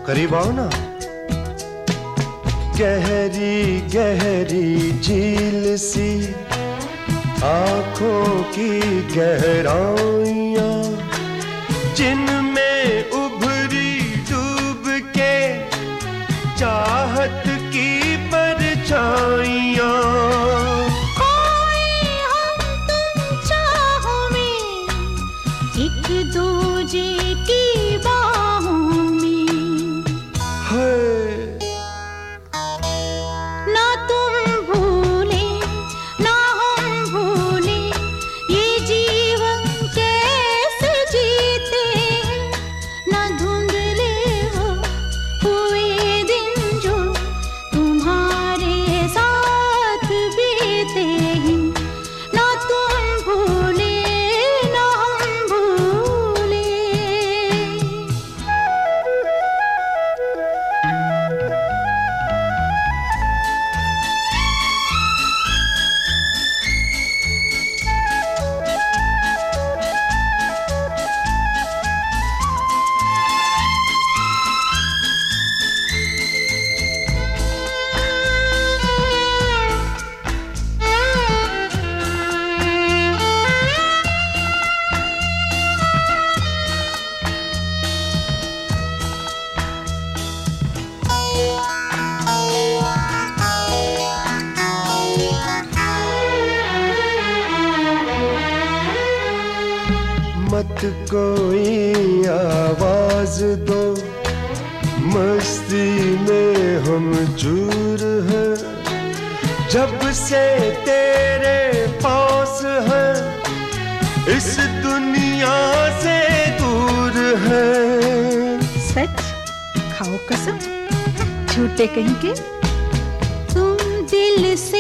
करीब आओ ना। गहरी गहरी झील सी आंखों की गहराइयां, जिनमें उभरी डूब के चाहत की परछाइयां। कोई हम तुम चाहों में, एक दूजे की बाहों में। है ना तुम भूले ना हम भूले, ये जीवन कैसे जीते हैं। ना धुंधले वो हुए दिन जो तुम्हारे साथ बीते हैं। ना तुम भूले ना हम भूले। मत कोई आवाज दो, मस्ती में हम चूर हैं। जब से तेरे पास है, इस दुनिया से दूर है। सच? खाओ कसम, झूठे कहीं के। तुम दिल से